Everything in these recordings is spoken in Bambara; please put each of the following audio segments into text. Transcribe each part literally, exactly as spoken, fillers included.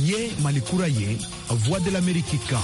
Niye Malikura ye, Voix de l'Amérique kan.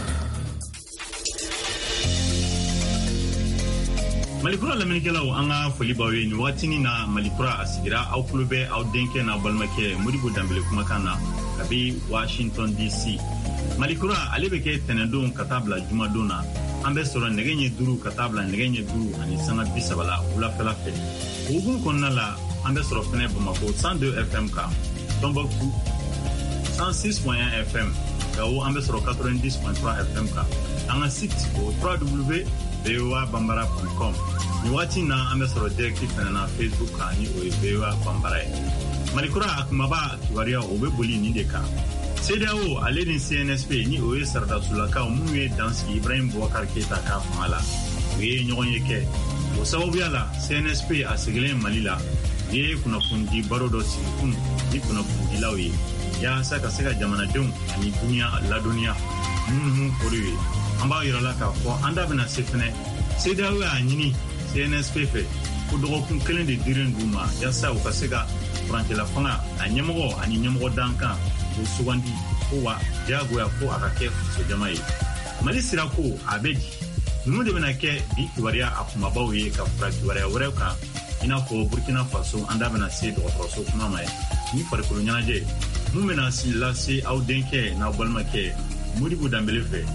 Malikura l'Amérique-law anga foli bawe ni watini na Malikura asigira au klube au denke na balmake Modibo Dambele kumakana kabi Washington D C. Malikura alebeke tenendon katabla jumadona ambe soro negenye duru katabla negenye duru ani sanga bisabala ula fela fe. Ugun konna la ambe soro fene Bamako cent deux F M ka. Tombouctou cent six point un F M. Gao ambe soro quatre-vingt-dix point trois F M ka. Anga site au w w w point v o a bambara point com. Ni wati na ambe soro directif na Facebook ka ni o V O A Bambara. Malikura akumaba kiwaria obe boli ni deka. C D A O ale ni C N S P ni o Sarda Sulaka muye danski Ibrahim Boubacar Keita ka fala. We nyonye ke. O sababu yala C N S P asigile Malila. Ye kuna fundi barodo sikun ni kuna fundi lawi. Ya saka saka jamana dum ni dunia la dunia. Mhm koriwe. Amba yirala ka fo anda bena sefene. C D A O anyini C N S P fe. Ko dogo kun kelen de diren duma ya sa o kasega frante la fanga anyemo ani nyemo danka. Sugandi kowa jago ya ko akake so jama'i mali sirako abeji numu de bena ke bi kiwaria akuma bawe ka fura kiwaria wareka ina ko Burkina Faso anda bena se do so kuma mai ni far ko nyanaje mu mena si la se au denke na balmake Modibo Dambele fe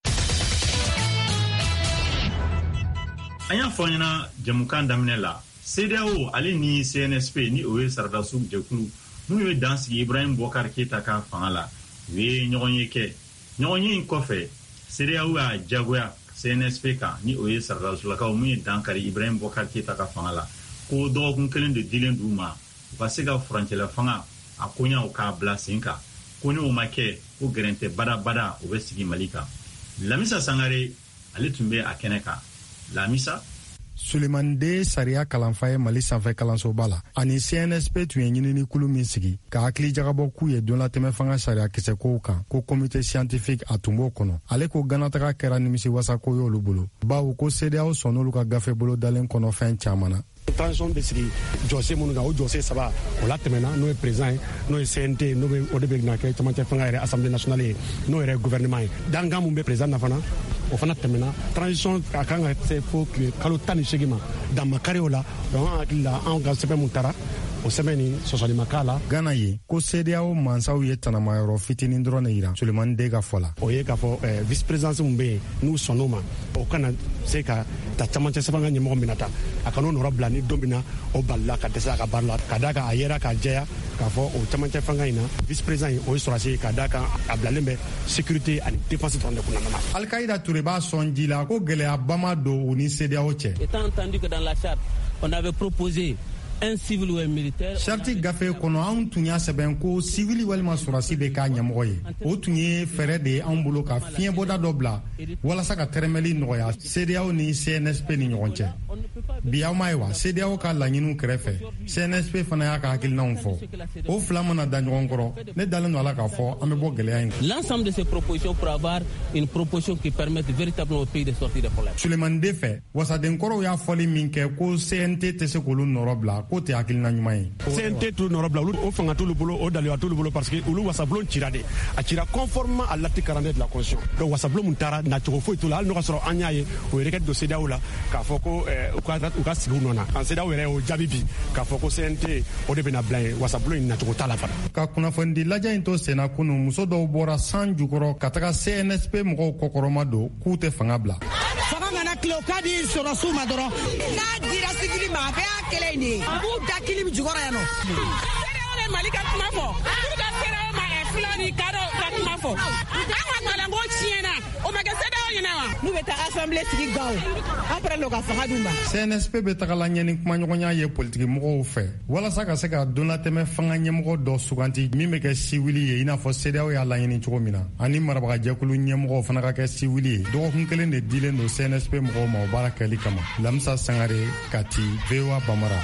anya fonyana jamukan damnela C D A O ali ni C N S P ni o Sarda Suk jekulu Mouye dansi Ibrahim Boubacar Keita ka fangala we nyonye ke nyonye kofe C D A O a jagoya C N S P ka ni oye Sarda Sulaka mouye dankari Ibrahim Boubacar Keita ka fangala ko do kun kelen de dilen duma basega frontière la fanga akonya o ka blasinka ko ni o make o gerente bada bada o besigi malika Lamisa Sangare ale tumbe akeneka Lamisa Suleiman de Saria Kalanfaye Mali sanfɛ kalanso bala ani C N S P tun ye ɲinini kulu min sigi ka hakili jagabɔ k'u ye don latɛmɛ fanga sariya kisɛ kow kan ko comité scientifique a tun b'o kɔnɔ ale ko ganataga kɛra nimisi wasa ko y'olu bolo bawo ko C D A O sɔnn'olu ka gafe bolo dalen kɔnɔ fɛn caman na transition bɛ sigi jɔsen minnu kan o jɔsen saba o la tɛmɛna n'o ye président ye n'o ye C N T n'o bɛ o de bɛ na kɛ camancɛ fanga yɛrɛ assemblée nationale ye n'o yɛrɛ gouvernement ye dankan mun bɛ président na fana o fana tɛmɛna transition a kan ka se fo kalo tan ni seegin ma damakari o la donc an hakili la anw ka sɛbɛn mun taara o sɛbɛn ni sɔsɔli ma k'a la Ghana ye ko C D A O mansaw ye tanamayɔrɔ fitinin dɔrɔn de yira Sulemani de ka fɔ la o ye k'a fɔ vice présidence mun bɛ yen n'u sɔnn'o ma o kana se ka ta camancɛ sɛbɛn ka ɲɛmɔgɔ mina ta a kan'o nɔrɔ bila ni don min na o balila ka dɛsɛ a ka baara la ka d'a kan a yera ka jɛya k'a fɔ o camancɛ fanga in na vice président ye o ye sɔrɔsi ka d'a kan a bilalen bɛ sécurité ani défense dɔrɔn de kɔnɔna na Al-Qaïda Touré b'a sɔn ji la ko gɛlɛyaba ma don u ni C D A O cɛ étant entendu que dans la charte on avait proposé un civil ou un militaire. Charti gafe kono an tun y'a sɛbɛn ko civil walima surasi bɛ k'a ɲɛmɔgɔ ye o tun ye fɛɛrɛ de ye an bolo ka fiɲɛbɔda dɔ bila walasa ka tɛrɛmɛli nɔgɔya C D A O ni C N S P ni ɲɔgɔn cɛ bi aw ma ye wa C D A O ka laɲiniw kɛrɛfɛ C N S P fana y'a ka hakilinaw fɔ o fila mana da ɲɔgɔn kɔrɔ ne dalen don a la k'a fɔ an bɛ bɔ gɛlɛya in kan. L'ensemble de ces propositions pour avoir une proposition qui permette véritablement au pays de sortir des problèmes. Sulemani de fɛ wasadenkɔrɔw y'a fɔli min kɛ ko C N T tɛ se k'olu nɔrɔ bila ko tɛ hakilina ɲuman ye. C N T t'u nɔrɔ bila olu o fanga t'olu bolo o daliwa t'olu bolo parce que olu wasabulon cira de a cira conformément à l'article quarante-deux de la constitution donc wasabulon mun taara nacogo foyi t'u la hali n'o ka sɔrɔ an y'a ye o ye requête do C D A O la k'a fɔ ko u ka u ka sigi u nɔ na an C D A O yɛrɛ y'o jaabi bi k'a fɔ ko C N T o de bɛna bila yen wasabulon in nacogo t'a la fana. Ka kunnafoni lajɛ in to senna kunun muso dɔw bɔra san jukɔrɔ ka taga C N S P mɔgɔw kɔkɔrɔma don k'u tɛ fanga bila. Fanga nana tile o ka di sɔrɔ su ma dɔrɔn n'a dira sivili ma a bɛɛ y'a kelen de ye a b'u da kili min jukɔrɔ yan nɔ. C D A O bɛ Mali ka kuma fɔ pour que C D A O ma fila ni kadɔ ka kuma fɔ an ka kalanko tiɲɛna o ma kɛ C D A O ɲɛna wa n'u bɛ taa assemblée sigi gawo après l'o ka fanga d'u ma. C N S P bɛ tagala ɲɛ ni kumaɲɔgɔnya ye politiki mɔgɔw fɛ walasa ka se ka donlatɛmɛ fanga ɲɛmɔgɔ dɔ suganti min bɛ kɛ siwili ye i n'a fɔ C D A O y'a laɲini cogo min na ani marabagajɛkulu ɲɛmɔgɔw fana ka kɛ siwili ye dɔgɔkun kelen de dilen don C N S P mɔgɔw ma o baara kɛli kama. Lamisa Sangare Kati V O A Bamara.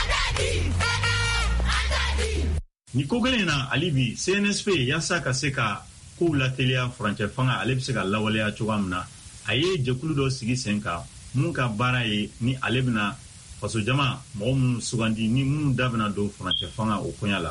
Ni ko gelen na alibi C N S P yasa ka se ka ko lateliya furancɛ fanga ale bɛ se ka lawaleya cogoya min na a ye jɛkulu dɔ sigi sen kan mun ka baara ye ni ale bɛna faso jama mɔgɔ minnu sugandi ni minnu da bɛna don furancɛ fanga o koɲa la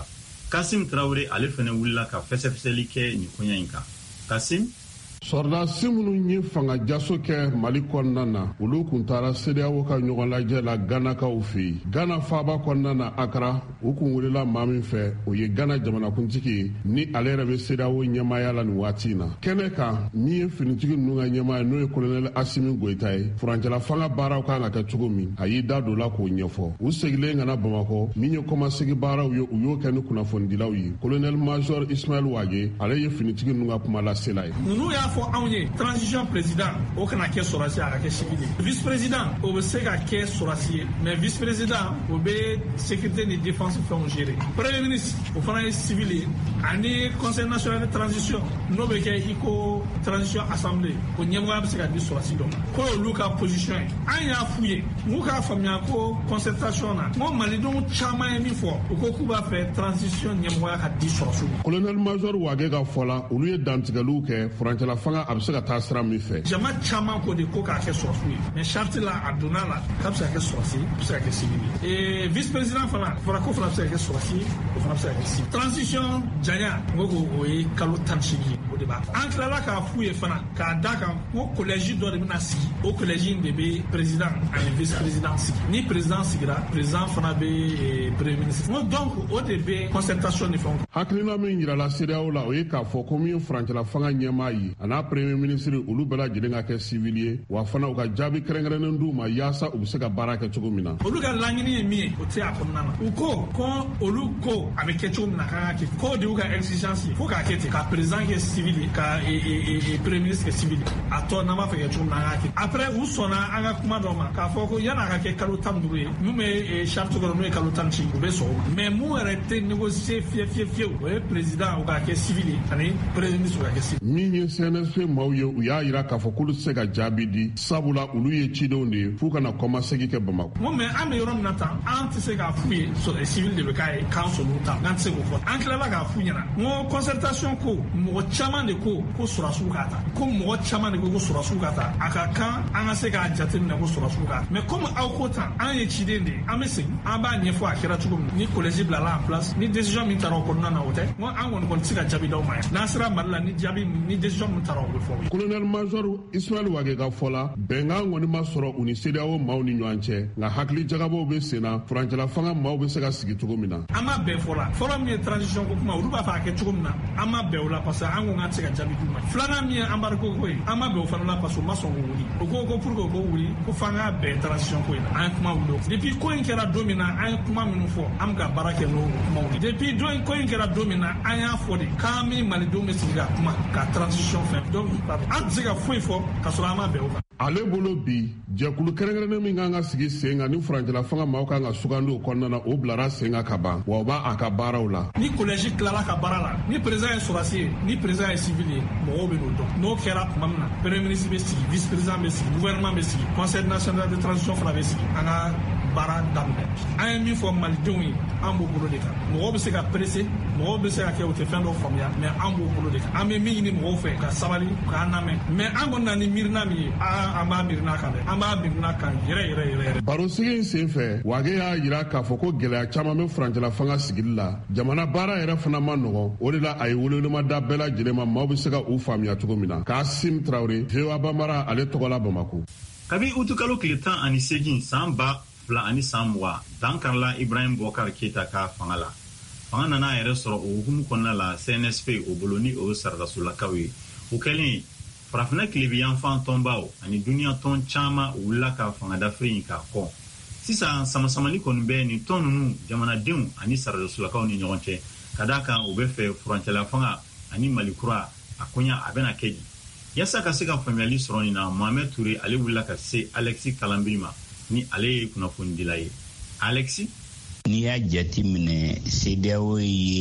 Kasim Traoré ale fana wulila ka fɛsɛfɛsɛli kɛ ni koɲa in kan. Kasim Sɔrdasi minnu ye fanga jaso kɛ Mali kɔnɔna na olu kun taara C D A O ka ɲɔgɔn lajɛ la Ganakaw fɛ yen. Gana faaba kɔnɔna na Akra u kun welela maa min fɛ o ye Gana jamanakuntigi ye ni ale yɛrɛ bɛ C D A O ɲɛmaaya la nin waati in na. Kɛnɛ kan min ye finitigi ninnu ka ɲɛmaaya n'o ye Colonel Asimi Goita ye furancɛla fanga baaraw kan ka kɛ cogo min a y'i da don la k'o ɲɛfɔ. U segilen ka na Bamakɔ min ye kɔmasegi baaraw ye u y'o kɛ ni kunnafonidilaw ye. Colonel Major Ismaël Wage ale ye finitigi ninnu ka kuma lasela ye. fɔ anw ye transition président o kana kɛ sɔrɔsi a ka kɛ civil vice président o bɛ se ka kɛ sɔrɔsi ye mais vice président o bɛ sécurité ni défense fɛnw gérer premier ministre o fana ye civil ye ani conseil national de transition n'o bɛ kɛ i ko transition assemblée o ɲɛmɔgɔya bɛ se ka di sɔrɔsi dɔ ma ko olu ka position ye an y'a f'u ye n'u k'a faamuya ko concertation na n ko malidenw caman ye min fɔ u ko k'u b'a fɛ transition ɲɛmɔgɔya ka di sɔrɔsiw ma. Colonel Major Wage ka fɔ la olu ye dantigɛliw kɛ furancɛla fanga a bɛ se ka taa sira min fɛ. Jama caman ko de ko k'a kɛ sɔrɔsiw ye mais charte la a donna la k'a bɛ se ka kɛ sɔrɔsi a bɛ se ka kɛ civil ye vice président fana fɔra ko fana bɛ se ka kɛ sɔrɔsi o fana bɛ se ka kɛ civil. Transition janya n ko o ye kalo tan ni seegin o de b'a an tilala k'a f'u ye fana k'a da kan ko collège dɔ de bɛna sigi o collège in de bɛ président ani vice président sigi ni président sigira président fana bɛ premier ministre n ko donc o de bɛ concertation ni fɛnw. Hakilina min yirala C D A O la o ye k'a fɔ ko min ye furancɛla fanga ɲɛmaa ye a n'a premier ministre olu bɛɛ lajɛlen ka kɛ civil ye wa fana u ka jaabi kɛrɛnkɛrɛnnen d'u ma yaasa u bɛ se ka baara kɛ cogo min na. Olu ka laɲini ye min ye o tɛ a kɔnɔna na u ko ko olu ko a bɛ kɛ cogo min na k'an ka kɛ ko de y'u ka exigence ye fo k'a kɛ ten ka président kɛ civil ye ka premier ministre kɛ civil ye a tɔ n'an b'a fɛ kɛ cogo min na an ka kɛ après u sɔnna an ka kuma dɔ ma k'a fɔ ko yan'a ka kɛ kalo tan ni duuru ye mun bɛ charte kɔnɔ n'o ye kalo tan ni seegin u bɛ sɔn mais mun yɛrɛ tɛ négocier fiye fiye fiyewu o ye président o ka kɛ civil ye ani premier ministre o ka kɛ civil. Min ye C N S P maaw ye u y'a jira k'a fɔ k'olu tɛ se ka jaabi di sabula olu ye cidenw de ye f'u kana kɔmasegi kɛ Bamakɔ. N ko mais an bɛ yɔrɔ min na tan an tɛ se k'a f'u ye sɔrɔ civil de bɛ k'a ye k'an sɔnna ta n'an tɛ se k'o fɔ an tilala k'a f'u ɲɛna n ko concertation ko mɔgɔ caman de ko ko sɔrɔsiw k'a ta ko mɔgɔ caman de ko ko sɔrɔsiw k'a ta a ka kan an ka se k'a jateminɛ ko sɔrɔsiw k'a ta mais comme aw ko tan an ye ciden de ye an bɛ segin an b'a ɲɛfɔ a kɛra cogo min ni collège bilala en place ni décision min taara o kɔnɔna na o tɛ n ko an kɔni kɔni tɛ se ka jaabi d'aw ma yan n'an sera Mali la ni jaabi ni décision min taara o bɛ fɔ. Colonel Major Ismaël Wage ka fɔ la bɛnkan kɔni ma sɔrɔ u ni C D A O maaw ni ɲɔgɔn cɛ nka hakili jagabaw bɛ sen na furancɛla fanga maaw bɛ se ka sigi cogo min na. An ma bɛn fɔ la fɔlɔ min ye transition ko kuma olu b'a fɛ a kɛ cogo min na an ma bɛn o la parce que an ko k'an tɛ se ka jaabi d'u ma filanan min ye embargo ko ye an ma bɛn o fana la parce que u ma sɔn k'o wuli o ko ko pour que o k'o wuli ko f'an ka bɛn transition ko in na an ye kuma wuli depuis ko in kɛra don min na an ye kuma minnu fɔ an bɛ ka baara kɛ n'o kumaw ye depuis don ko in kɛra don min na an y'a fɔ de k'an min malidenw bɛ sigi ka kuma ka transition fɛ donc an tɛ se ka foyi fɔ ka sɔrɔ an ma bɛn o kan. Ale bolo bi jɛkulu kɛrɛnkɛrɛnnen min kan ka sigi sen kan ni furancɛla fanga maaw kan ka sugandi o kɔnɔna na o bilara sen kan ka ban wa o b'a a ka baaraw la. Ni collège tilala ka baara la ni président ye sɔrɔsi ye ni président ye civil ye mɔgɔw bɛ n'o dɔn n'o kɛra tuma min na premier ministre bɛ sigi vice président bɛ sigi gouvernement bɛ sigi conseil national de transition fana bɛ sigi an ka baara daminɛ an ye min fɔ malidenw ye an b'o bolo de kan mɔgɔw bɛ se ka presse mɔgɔw bɛ se ka kɛ u tɛ fɛn dɔ faamuya mais an b'o bolo de kan an bɛ min ɲini mɔgɔw fɛ ka sabali k'an lamɛn mais an kɔni na ni miirina min ye an b'a miirina kan dɛ an b'a miirina kan yɛrɛ yɛrɛ yɛrɛ yɛrɛ. Barosigi in sen fɛ Wage y'a jira k'a fɔ ko gɛlɛya caman bɛ furancɛla fanga sigili la jamana baara yɛrɛ fana ma nɔgɔn o de la a ye welewelemada bɛɛ lajɛlen ma maaw bɛ se ka u faamuya cogo min na Kasim Traoré V O A Bamara ale tɔgɔ la Bamako. Kabi utu kalo tile tan ani seegin san ba fila ani san mugan dankarila Ibrahim Bokar Keita ka fanga la fanga nana a yɛrɛ sɔrɔ o hukumu kɔnɔna la C N S P o bolo ni o sarakasolakaw ye o kɛlen farafinna tilebiyanfan tɔnbaw ani duniya tɔn caman wulila ka fangadafere in k'a kɔ sisan samasamani kɔni bɛ nin tɔn ninnu jamanadenw ani sarakasolakaw ni ɲɔgɔn cɛ ka d'a kan o bɛ fɛ furancɛla fanga ani malikura a koɲa a bɛna kɛ di yasa ka se ka faamuyali sɔrɔ nin na Mohamed Touré ale wulila ka se Alexis Kalanbiri ma ni ale ye kunnafonidila ye Alexis. N'i y'a jate minɛ C D A O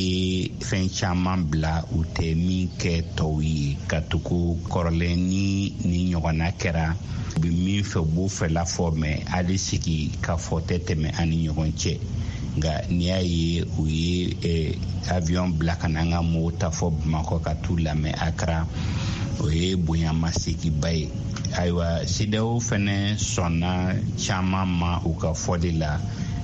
ye fɛn caman bila u tɛ min kɛ tɔw ye ka tugu kɔrɔlen ni ni ɲɔgɔnna kɛra u bɛ min fɛ u b'o fɛla fɔ mɛ hali sigi ka fɔ tɛ tɛmɛ ani ɲɔgɔn cɛ nka n'i y'a ye u ye avion bila ka na an ka mɔgɔw ta fɔ Bamakɔ ka t'u lamɛn Accra o ye bonyamasegin ye ayiwa C D A O fɛnɛ sɔnna caman ma u ka fɔli la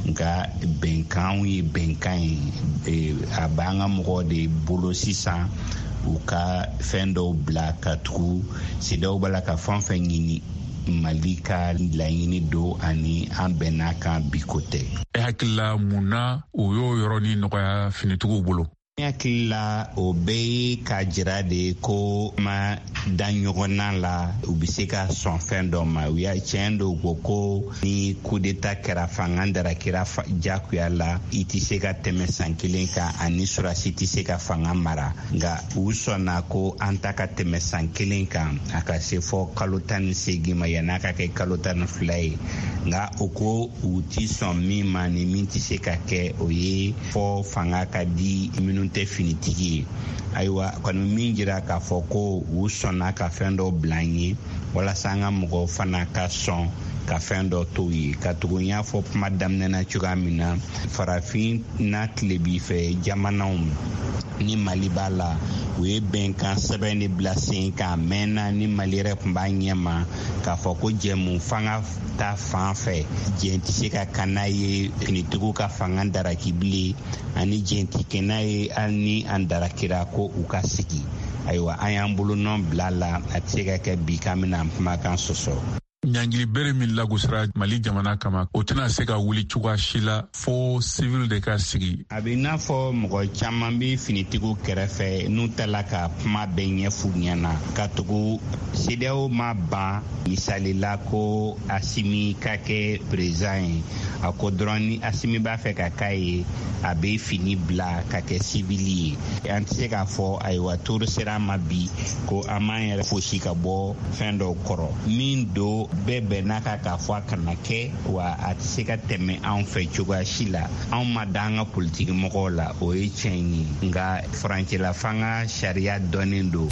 nga benkan ye benkan ye a b'an ka mɔgɔ de bolo sisan u ka fɛn dɔw bila ka tugu sidaw b'a la ka fɛn fɛn ɲini Mali ka laɲini do ani an bɛn'a kan bi ko tɛ. E hakilila mun na o y'o yɔrɔnin nɔgɔya finitigiw bolo? Hakili la o bɛɛ ye ka jira de ko ma da ɲɔgɔnna la u bɛ se ka sɔn fɛn dɔ ma u y'a tiɲɛ dɔw ko ko ni coup d'état kɛra fanga darakira jagoya la i tɛ se ka tɛmɛ san kelen kan ani sɔrɔdasi tɛ se ka fanga mara nka u sɔnna ko an ta ka tɛmɛ san kelen kan a ka se fɔ kalo tan ni seegin ma yan'a ka kɛ kalo tan ni fila ye nka o ko u tɛ sɔn min ma ni min tɛ se ka kɛ o ye fɔ fanga ka di minnu tɛ finitigi ye ayiwa kɔni min jira k'a fɔ ko u sɔnna ka fɛn dɔ bila an ye walasa an ka mɔgɔw fana ka sɔn ka fɛn dɔ to ye ka tugu n y'a fɔ kuma daminɛ na cogoya min na farafin n'a tilebi fɛ jamanaw ni Mali b'a la u ye bɛnkan sɛbɛn de bila sen kan mɛnna ni Mali yɛrɛ tun b'a ɲɛma k'a fɔ ko jɛmu fanga ta fan fɛ jɛn tɛ se ka kan n'a ye finitigiw ka fanga daraki bilen ani jɛn tɛ kɛ n'a ye hali ni an darakira ko u ka sigi ayiwa an y'an bolo nɔ bila la a tɛ se ka kɛ bi k'an bɛna kumakan sɔsɔ. Ɲangili bere min lagosira Mali jamana kama o tɛna se ka wuli cogoya si la fo civil de ka sigi. A bɛ n'a fɔ mɔgɔ caman bɛ finitigiw kɛrɛfɛ n'u tala ka kuma bɛɛ ɲɛf'u ɲɛna ka tugu C D A O ma ban misali la ko Asimi ka kɛ président ye a ko dɔrɔn ni Asimi b'a fɛ ka k'a ye a bɛ fini bila ka kɛ civil ye an tɛ se k'a fɔ ayiwa turu sera an ma bi ko an m'an yɛrɛ fosi ka bɔ fɛn dɔw kɔrɔ min do bɛɛ bɛn'a kan k'a fɔ a kana kɛ wa a tɛ se ka tɛmɛ anw fɛ cogoya si la anw ma da an ka politiki mɔgɔw la o ye tiɲɛ ye nka farancɛla fanga sariya dɔnnen do.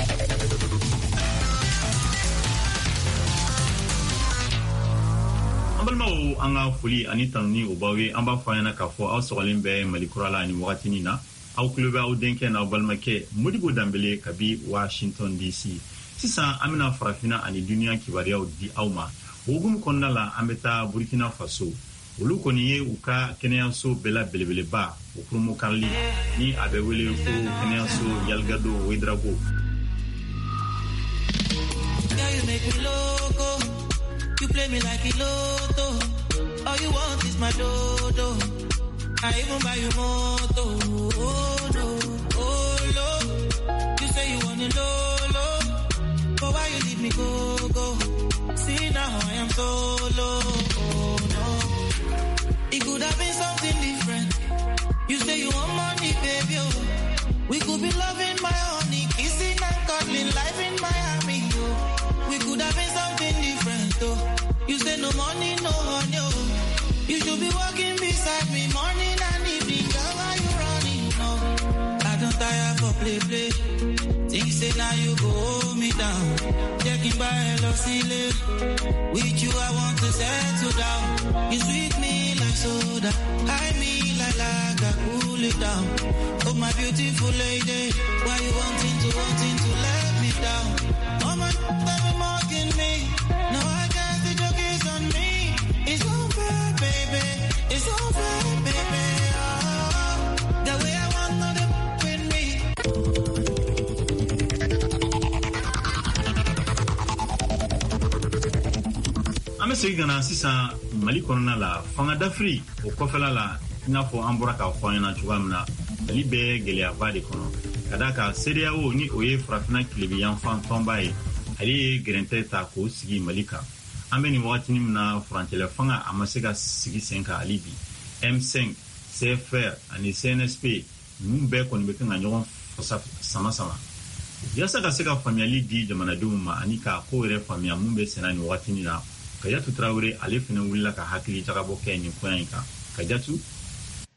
An balimaw an ka foli ani tanuni o b'aw ye an b'a fɔ an ɲɛna k'a fɔ aw sɔgɔlen bɛ Mali kura la ni wagatinin na aw tulo bɛ aw denkɛ n'aw balimakɛ Modibo Danbele kabi Washington D C. Sisan an bɛna farafina ani duniya kibaruyaw di aw ma o hukumu kɔnɔna la an bɛ taa Burkina Faso olu kɔni ye u ka kɛnɛyaso bɛɛ la belebeleba o kurumu karili ni a bɛ wele ko kɛnɛyaso Yalgado Ouedraogo. You play me like a lotto. All you want is my dodo. I even buy you moto. Oh no, oh no. You say you want a lolo, but why you leave me go go? See now I am solo. Oh no, it could have been something different. You say you want money, baby. Oh. We could be loving my honey, kissing and cuddling, life in Miami. Oh. We could have been something different. Oh. You say no money, no honey. Oh. You should be walking beside me morning and evening. Girl, why you running? No, I don't tire for play play. Think say now you go hold me down. Checking by hello ceiling. With you I want to settle down. You sweet me like soda, high me like lager, cool it down. Oh my beautiful lady, why you wanting to wanting to let me down? Oh my, baby mocking me. No, I guess the joke is on me. It's over, baby. It's over, baby. Oh, the way I want no the with me. An bɛ segin ka na sisan Mali kɔnɔna la fanga dafiri o kɔfɛla la i n'a fɔ an bɔra k'a fɔ an ɲɛna cogoya min na Mali bɛ gɛlɛyaba de kɔnɔ ka d'a kan C D A O ni o ye farafina tilebiyanfan tɔnba ye ale ye gɛrɛntɛ ta k'o sigi Mali kan an bɛ nin wagatinin min na furancɛla fanga a ma se ka sigi sen kan hali bi M cinq C F R ani C N S P ninnu bɛɛ kɔni bɛ kan ka ɲɔgɔn fasa sama sama yasa ka se ka faamuyali di jamanadenw ma ani ka ko yɛrɛ faamuya mun bɛ senna nin wagatinin na. Kajatu Traoré ale fana wulila ka hakili jagabɔ kɛ nin koya in kan. Kajatu?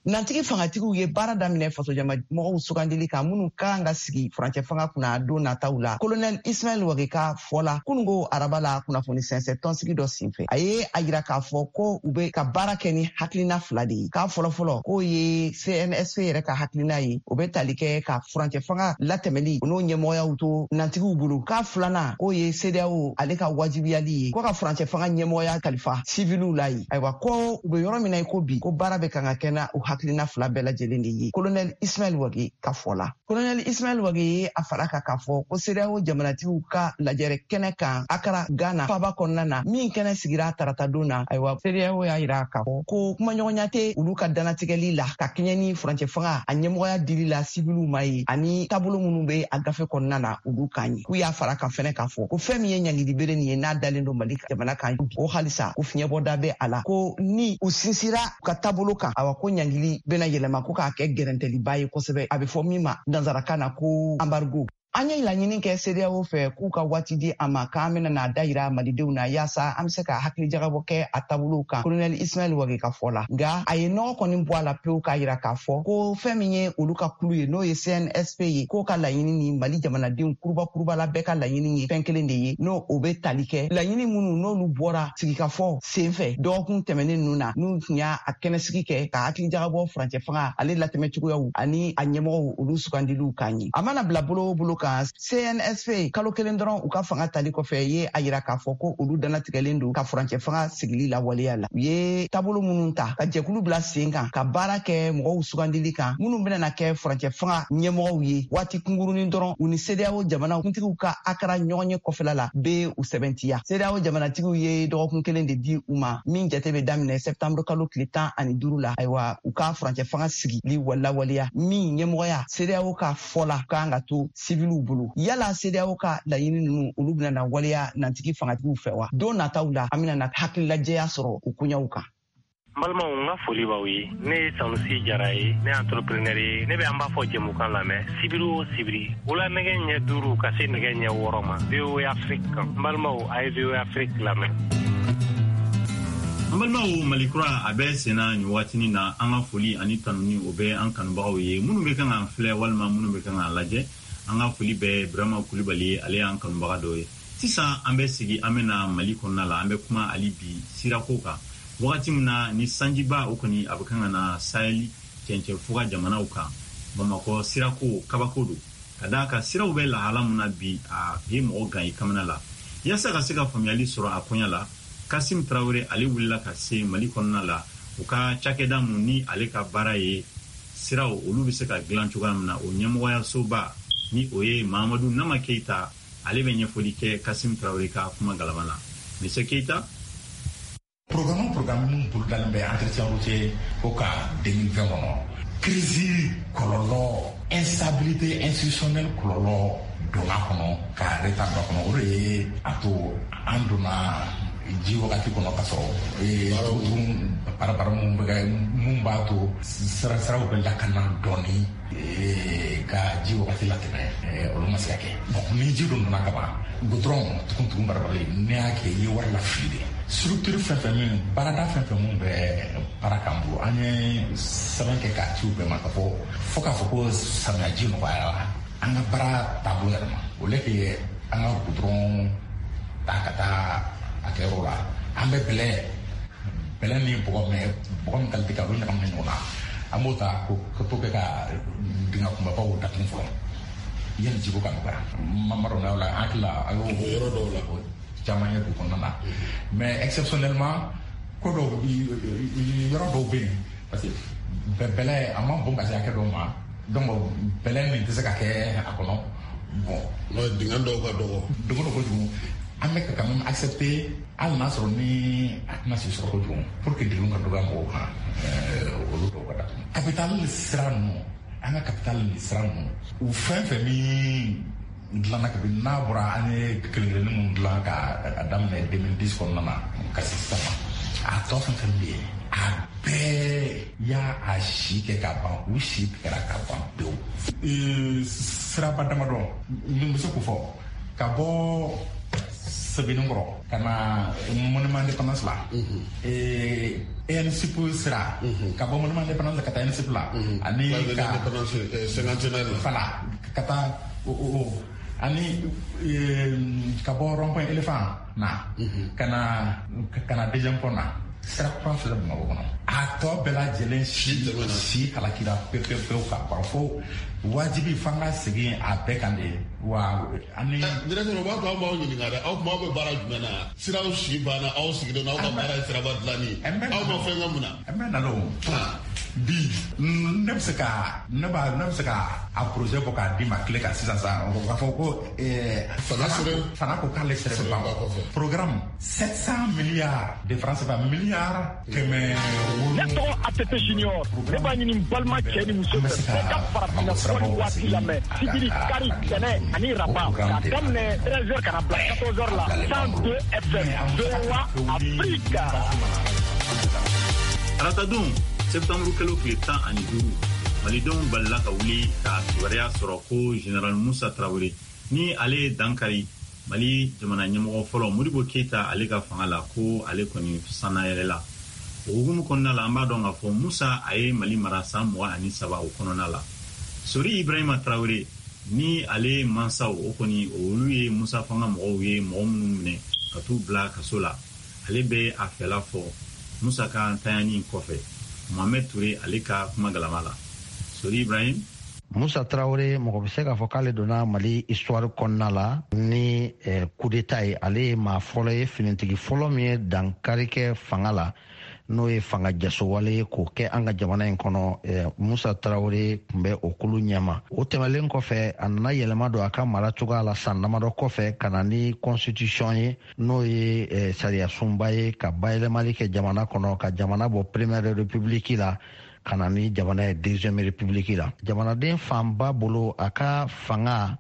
nantigi fangatigiw ye baara daminɛ fasojama mɔgɔw sugandili kan minnu kan ka sigi furancɛ fanga kunna don nataw la colonel Ismail Wage ka fɔla kunungo araba la kunnafoni sɛnsɛ tɔnsigi dɔ senfɛ a ye a yira k'a fɔ ko u be ka baara kɛ ni hakilina fila de ye k'a fɔlɔfɔlɔ k'o ye C N S P yɛrɛ ka hakilina ye o be tali kɛ ka furancɛ fanga latɛmɛli o n'o ɲɛmɔgɔyaw to nantigiw bolo k'a filanan k'o ye C D A O ale ka wajibiyali ye ko ka furancɛ fanga ɲɛmɔgɔya kalifa siviluw la ye ayiwa ko u be yɔrɔ min na i ko bi ko baara bɛ kan ka kɛ na u hakilina fila bɛɛ lajɛlen de ye colonel Ismail Wage ka fɔla colonel Ismail Wage ye a fara ka k'a fɔ ko C D A O jamanatigiw ka lajɛrɛ kɛnɛ kan Accra Ghana faba kɔnɔna na min kɛnɛ sigira tarata don na ayiwa C D A O y'a yira k'a fɔ ko kumaɲɔgɔnya tɛ olu ka danatigɛli la ka kɛɲɛ ni furancɛ fanga a ɲɛmɔgɔya dili la siviluw ma ye ani taabolo minnu be a gafe kɔnɔna na olu kan ye k'u y'a fara kan fɛnɛ k'a fɔ ko fɛn min ye ɲangili bere nin ye n'a dalen don Mali jamana kan o halisa ko fiɲɛbɔda bɛ a la ko ni u sinsira u ka taabolo kan awa ko ɲangili bɛna yɛlɛma ko k'a kɛ gɛrɛntɛliba ye kosɛbɛ a bɛ fɔ min ma nanzarakan na ko embargo an ye laɲini kɛ C D A O fɛ k'u ka waati di a ma k'an bɛna n'a dayira malidenw na yaasa an bɛ se ka hakili jagabɔ kɛ a taabolow kan colonel Ismail Wage ka fɔ la nka a ye nɔgɔ kɔni bɔ a la pewu k'a yira k'a fɔ ko fɛn min ye olu ka kulu ye n'o ye C N S P ye k'o ka laɲini ni Mali jamanadenw kuruba kurubala bɛɛ ka laɲini ye fɛn kelen de ye n'o o bɛ tali kɛ laɲini minnu n'olu bɔra sigikafɔ senfɛ dɔgɔkun tɛmɛnen ninnu na n'u tun y'a kɛnɛsigi kɛ ka hakili jagabɔ furancɛ fanga ale latɛmɛ cogoyaw ani a ɲɛmɔgɔw olu sugandiliw kan ye a mana bila bolo bolo kan C N S P kalo kelen dɔrɔn u ka fanga tali kɔfɛ ye a yira k'a fɔ ko olu danatigɛlen don ka furancɛ fanga sigili la waleya la u ye taabolo minnu ta ka jɛkulu bila sen kan ka baara kɛ mɔgɔw sugandili kan minnu bɛna kɛ furancɛ fanga ɲɛmɔgɔw ye waati kungurunin dɔrɔn u ni C D A O jamana kuntigiw ka Accra ɲɔgɔn ye kɔfɛla la be u sɛbɛntiya C D A O jamanatigiw ye dɔgɔkun kelen de di u ma min jate bɛ daminɛ septembre kalo tile tan ani duuru la ayiwa u ka furancɛ fanga sigili lawaleya min ɲɛmɔgɔya C D A O ka fɔla k'an ka to siviluw bolo yala C D A O ka laɲini ninnu olu bɛna na waleya nantigi fangatigiw fɛ wa don nataw la an bɛna na hakililajɛya sɔrɔ u koɲaw kan n balimaw n ka foli b'aw ye ne ye Sanusi Jara ye ne ye entrepreneur ye ne bɛ an b'a fɔ jɛmukan lamɛn sibiri o sibiri wula nɛgɛ ɲɛ duuru ka se nɛgɛ ɲɛ wɔɔrɔ ma V O A Afrique kan n balimaw a ye V O A Afrique lamɛn an balimaw Malikura a bɛ senna nin waatinin na an ka foli ani tanuni o bɛ an kanubagaw ye minnu bɛ kan k'an filɛ walima minnu bɛ kan k'an lajɛ an ka foli bɛ Burama Kulibali ale y'an kanubaga dɔ ye sisan an bɛ sigi an bɛna Mali kɔnɔna la an bɛ kuma hali bi sirako kan wagati min na ni sanjiba o kɔni a bɛ kan ka na Sahel cɛncɛnfuga jamanaw kan Bamakɔ sirako kabako don ka d'a kan siraw bɛ lahala min na bi a ye mɔgɔ gan i kamana la yaasa ka se ka faamuyali sɔrɔ a koɲa la Kasim Traoré ale wulila ka se Mali kɔnɔna la u ka cakɛda mun ni ale ka baara ye siraw olu bɛ se ka dilan cogoya min na o ɲɛmɔgɔya soba ni o ye Mahamadou Nama Keita ale bɛ ɲɛfɔli kɛ Kasim Traoré ka kuma galama la Monsieur Keita programme programme minnu bolodalen bɛ entretien routier ko ka deux mille vingt kɔnɔ crise kɔlɔlɔ instabilité institutionnelle kɔlɔlɔ donna kɔnɔ ka retard dɔ kɔnɔ o de ye a to an donna ji wagati kɔnɔ ka sɔrɔ baara mun bɛ mun b'a to sira siraw bɛ lakana dɔɔni ka ji wagati latɛmɛ olu ma se ka kɛ bon ni ji dɔ nana ka ban goudron tugun tugun barabali ne y'a kɛ i ye wari la fili de structure fɛn fɛn min baarada fɛn fɛn mun bɛ baara k'an bolo an ye sɛbɛn kɛ k'a ci u bɛɛ ma ka fɔ fo k'a fɔ ko samiya ji nɔgɔyara la an ka baara taabolo yɛrɛ ma o le kɛ an ka goudron ta ka taa a kɛ yɔrɔ la an bɛ bɛlɛ bɛlɛ ni bɔgɔ mɛ bɔgɔ min kalite ka olu ɲagami ɲɔgɔn na an b'o ta ko to kɛ ka dingɛ kunbabaw datugu fɔlɔ yanni jiko ka nɔgɔya mamadu na o la an hakili la a y'o yɔrɔ dɔw la caman ye du kɔnɔna na mais exceptionnellement ko dɔw yɔrɔ dɔw bɛ yen parce que bɛlɛ a ma bon ka se hakɛ dɔw ma donc bɛlɛ nin tɛ se ka kɛ a kɔnɔ bon dingɛ dɔw ka dɔgɔ dɔgɔ dɔ kojugu an bɛ ka quand même accepter hali n'a sɔrɔ ni a tɛna si sɔrɔ kojugu pour que degun ka dɔgɔya mɔgɔw kan olu dɔw ka datugu capital sira ninnu an ka capital sira ninnu u fɛn fɛn min dilanna kabini n'a bɔra an ye kelen kelennin minnu dilan ka daminɛ deux mille dix kɔnɔna na ka se sisan ma a tɔ fɛn fɛn bɛ yen a bɛɛ y'a a si kɛ ka ban u si tigɛra ka ban pewu siraba damadɔ n bɛ se k'o fɔ ka bɔ Sebinungro kana monument d'indépendance la eh N C P sera ka bo monument d'indépendance kata N C P la ani ka cinquantenaire fala kata o ani ka bo rond-point éléphant na kana kana deuxième point na sera prof le mo bono a to bela jelen si si kala kila pepe pepe ka parfo wajibi fanga sigi a bekande wa ani directeur ba ko ma woni ngara aw ma be bara jumena sira o si bana aw sigi do na aw bara sira badlani aw ma fe ngamuna amma na lo bi nebsaka neba nebsaka a projet ko ka di ma clé ka sisa sa ko fa ko eh fana ko kale sere ba programme sept cents milliards de francs C F A milliards que me neto A T P junior ne ba ni balma cheni muso ka fara na ko wati la me sigiri kari tene ani rapa ka damne treize heures kana bla quatorze heures la cent deux F M de wa Afrika Ratadun septembre kalo kile tan ani duuru malidenw balila ka wuli ka kibaruya sɔrɔ ko General Musa Traoré ni ale dankari Mali jamana ɲɛmɔgɔ fɔlɔ Modibo Keita ale ka fanga la ko ale kɔni sanna yɛrɛ la o hukumu kɔnɔna la an b'a dɔn k'a fɔ Musa a ye Mali mara san mugan ani saba o kɔnɔna la Sori Ibrahima Traoré ni ale mansaw o kɔni olu ye Musa fanga mɔgɔw ye mɔgɔ minnu minɛ ka t'u bila kaso la ale bɛ a fɛla fɔ Musa ka ntanyani kɔfɛ Mohamed Touré ale ka kuma galama la Sori Ibrahim Musa Traoré mɔgɔ bɛ se k'a fɔ k'ale donna Mali histoire kɔnɔna la ni coup d'état ye ale ye maa fɔlɔ ye finitigi fɔlɔ min ye dankari kɛ fanga la n'o ye fanga jasowale ye k'o kɛ an ka jamana in kɔnɔ Musa Traoré tun bɛ o kulu ɲɛma o tɛmɛlen kɔfɛ a nana yɛlɛma don a ka mara cogoya la san damadɔ kɔfɛ ka na ni constitution ye n'o ye sariya sunba ye ka bayɛlɛmali kɛ jamana kɔnɔ ka jamana bɔ première république la ka na ni jamana ye deuxième république la jamanaden fanba bolo a ka fanga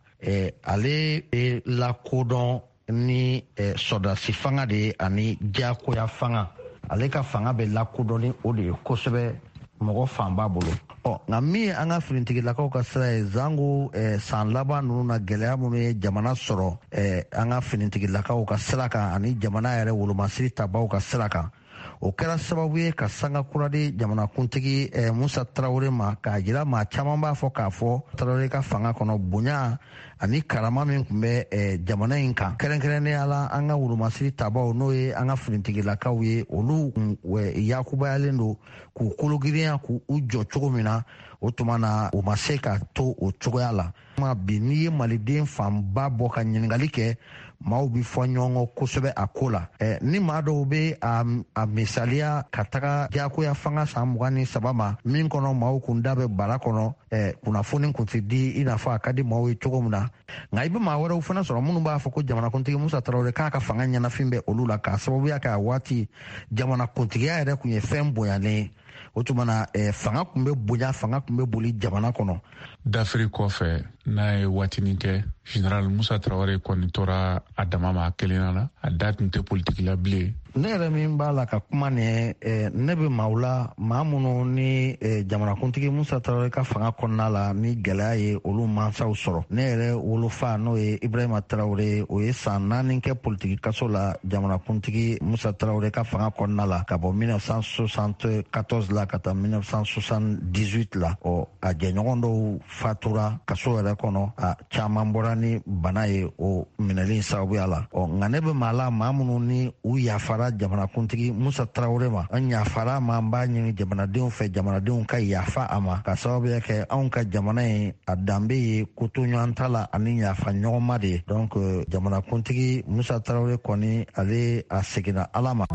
ale bɛ lakodɔn ni sɔdasi fanga de ye ani diyakoya fanga ale ka fanga bɛ lakodɔn ni o de ye kosɛbɛ mɔgɔ fanba bolo ɔ nka min ye an ka finitigilakaw ka sira ye zango san laban ninnu na gɛlɛya minnu ye jamana sɔrɔ an ka finitigilakaw ka sira kan ani jamana yɛrɛ wolomasiri tabaw ka sira kan o kɛra sababu ye ka sanga kura di jamanakuntigi Musa Traoré ma k'a jira maa caman b'a fɔ k'a fɔ Traoré ka fanga kɔnɔ bonya ani karama min tun bɛ jamana in kan kɛrɛnkɛrɛnnenya la an ka wolomasiri tabaw n'o ye an ka finitigilakaw ye olu yakubayalen don k'u kologirinya k'u jɔ cogo min na o tuma na o ma se ka to o cogoya la bi n'i ye maliden fanba bɔ ka ɲininkali kɛ maaw bi fɔ ɲɔgɔn kɔ kosɛbɛ a ko la ni maa dɔw bɛ a misaliya ka taga diyakoya fanga san mugan ni saba ma min kɔnɔ maaw kun da bɛ bara kɔnɔ kunnafoni kun tɛ di i n'a fɔ a ka di maaw ye cogo min na nka i bɛ maa wɛrɛw fana sɔrɔ minnu b'a fɔ ko jamanakuntigi Musa Traoré k'a ka fanga ɲɛnafin bɛ olu la k'a sababuya kɛ a waati jamanakuntigiya yɛrɛ kun ye fɛn bonyalen o tuma na fanga kun bɛ bonya fanga kun bɛ boli jamana kɔnɔ dafiri kɔfɛ n'a ye waatinin kɛ General Musa Traoré kɔni tora a dama ma kelen na a da tun tɛ politiki la bilen ne yɛrɛ min b'a la ka kuma nin ne bɛ maaw la maa minnu ni jamanakuntigi Musa Traoré ka fanga kɔnɔna la ni gɛlɛya ye olu mansaw sɔrɔ ne yɛrɛ wolofa n'o ye Ibrahima Traoré o ye san naani kɛ politiki kaso la jamanakuntigi Musa Traoré ka fanga kɔnɔna la ka bɔ mille neuf cent soixante-quatorze la ka taa mille neuf cent soixante-dix-huit la ɔ a jɛɲɔgɔn dɔw fatura kaso yɛrɛ kɔnɔ a caman bɔra ni bana ye o minɛli sababuya la ɔ nka ne bɛ maa la maa minnu ni u yafara jamanakuntigi Musa Traoré ma an yafara ma an b'a ɲini jamanadenw fɛ jamanadenw ka yafa a ma ka sababuya kɛ anw ka jamana ye a danbe ye koto ɲɔgɔn ta la ani yafa ɲɔgɔnma de ye donc jamanakuntigi Musa Traoré kɔni ale a seginna Ala ma.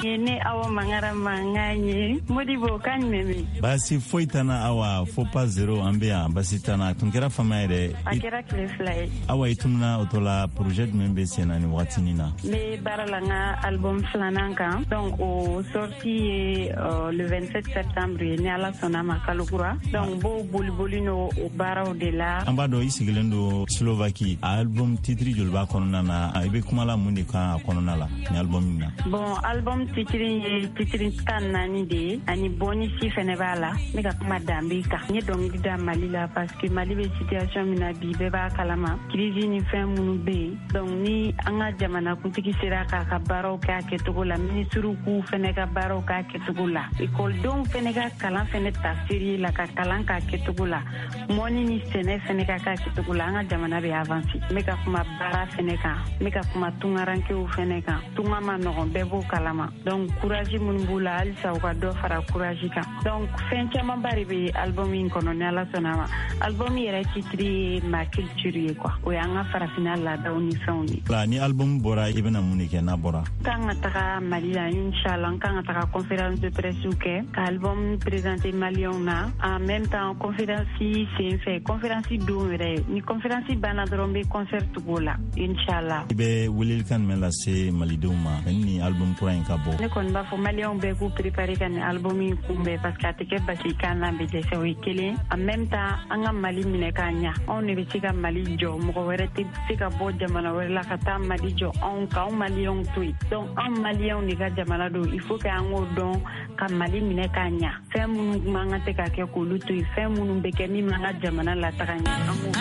ye ne awa mangara manganye Modibo kan meme basi foitana awa fopa zero ambia basi tana tunkera fama yere akira kleflay awa itumna otola projet membe sena ni watinina me baralanga album flananka donc au sorti euh, le vingt-sept septembre ni ala sona makalukura donc bo bolbolino o bara de la ambado isigilendo Slovaquie album titri jolba konona na ibe kumala mundi ka konona la ni album na bon album titri titri tan nani de ani boni si fene bala me ka kuma dambika ni donc dida malila parce que mali be situation mina bi be ba kalama crise ni fin munu be donc ni anga jamana kuntiki sira ka ka baro ka ke to la ministre ku fene ka baro ka ke to la école donc fene ka kala fene tafsiri la ka kala ka ke to la moni ni sene fene ka ka ke to la anga jamana be avancer me ka kuma bara fene ka me ka kuma tungaranke u fene ka tunga ma no be bo kalama donc courage mun bula al sa ka do fara courage ka donc fen chama bari be album in kono ne ala sonama album yere titri ma culture quoi o yanga fara final la dawni fawni la ni album bora ibena munike na bora kanga taka malia inshallah kanga taka conférence de presse ke album présenter malion na en même temps conférence c'est fait conférence do re ni conférence bana drombe concert gola inshallah be wulil kan mela se maliduma ni album pour un cabo ne kon ba fo malion be ku préparer kan album in kumbe parce que atike basi kana be de se wikele en même temps anga mali mine kanya on ne be tika mali jo mo ko were ti tika bo jamana were la kata mali jo on ka on malion tui donc en malion ni ga jamana do il faut que ango don ka mali mine kanya femu manga te ka ke ko lutu femu be ke mi manga jamana la takanya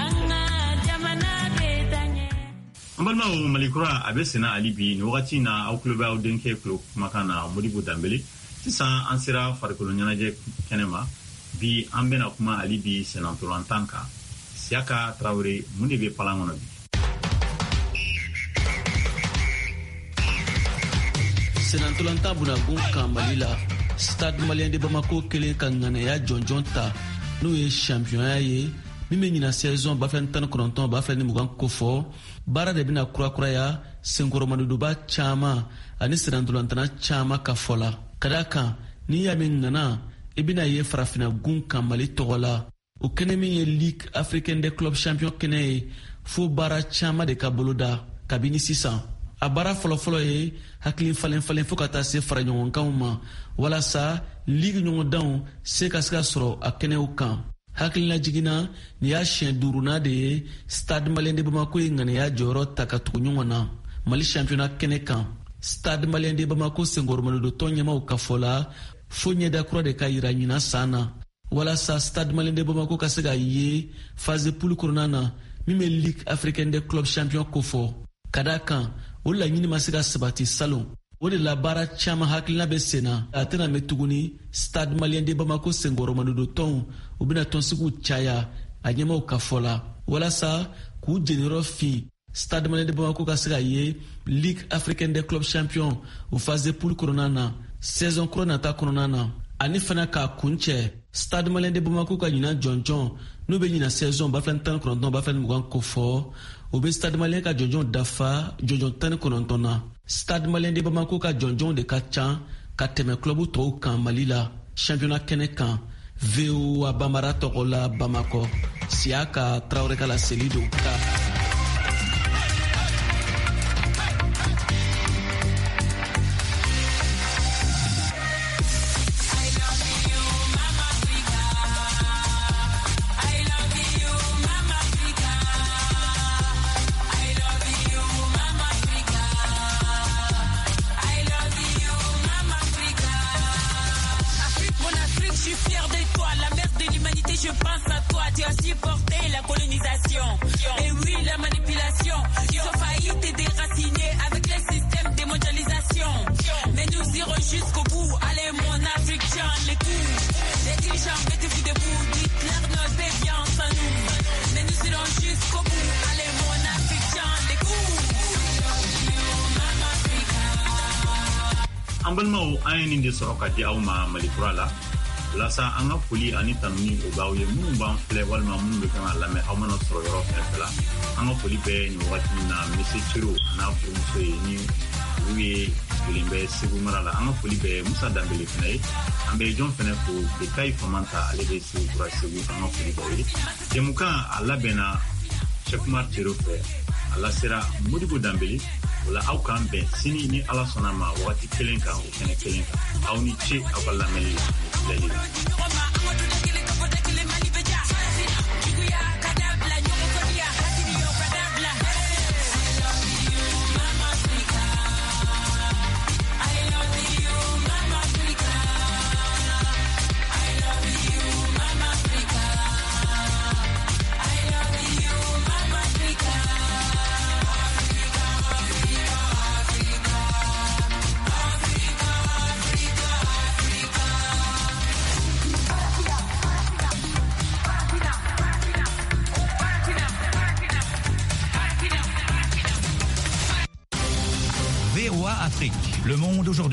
ambalma o malikura abesena alibi ni wakati na au club au denke club makana Modibo Dembele tisa ansira farikolonya je kenema bi ambena kuma alibi senantolantanka siaka Traoré munibe palangono bi senantolanta bunagun kamalila stade malien de Bamako kelen kangana ya jonjonta no ye championnat ye mime nyina saison ba flen tan konton ba flen mugan kofo bara de bina kura kura ya senkoro maduduba chama ani senantolantana chama kafola kadaka ni ya min nana ibina ye farafina gun kamali togola o kene min ye Ligue africaine des clubs champions kene fo bara chama de kaboloda kabini sisan a bara folo folo ye hakili falen falen fo kata se fara ɲɔgɔn kanw ma walasa ligue ɲɔgɔn danw se ka se ka sɔrɔ a kɛnɛw kan hakilina jigina ni y'a siɲɛ duuruna de ye stade malien de Bamako ye ŋaniya jɔyɔrɔ ta ka tugu ɲɔgɔn na Mali championnat kɛnɛ kan stade malien de Bamako senkɔrɔmalodo tɔn ɲɛmaw ka fɔ la fo ɲɛda kura de ka yira ɲina san na walasa stade malien de Bamako ka se ka ye phase poule kɔnɔna na min bɛ Ligue africaine des clubs champions kofɔ ka da kan o laɲini ma se ka sabati salon o de la baara caman hakilina bɛ sen na a tɛna mɛn tuguni stade malien de Bamako senkɔrɔmalodo tɔnw u bɛna tɔnsigiw caya a ɲɛmaw ka fɔ la walasa k'u jeniyɔrɔ fin stade malien de Bamako ka se ka ye Ligue africaine des clubs champions o phase poule kɔnɔna na saison kura nata kɔnɔna na ani fana k'a kun cɛ stade malien de Bamako ka ɲina jɔnjɔn n'u bɛ ɲina saison ba fila tan kɔnɔntɔn ba fila mugan ko fɔ o bɛ stade malien ka jɔnjɔn dafa jɔnjɔn tan kɔnɔntɔn na stade malien de Bamako ka jɔnjɔn de ka ca ka tɛmɛ club tɔw kan Mali la championnat kɛnɛ kan V O A Bambara tɔgɔ la Bamako Siaka Traoré ka laseli don ka ambalmao ayeni de soroka di awma malikura la lasa anga foli ani tanuni o bawye mun ban fle walma mun be kana lame awma no soro yoro fela anga foli be ni wati na message ro na fu so ni wi kelen bɛ Segu mara la. An ka foli bɛ Musa Dambele fana ye. An bɛ jɔn fana fo Bekayi Famanta, ale bɛ Segu kura Segu. An ka foli b'aw ye. Jɛmukan a labɛnna Cheikh Umar Tero fɛ, a lasera Modibo Dambele. O la aw k'an bɛn sini ni Ala sɔnna ma wagati kelen kan, o kɛnɛ kelen kan. Aw ni ce aw ka lamɛnni filɛli la. Le monde aujourd'hui.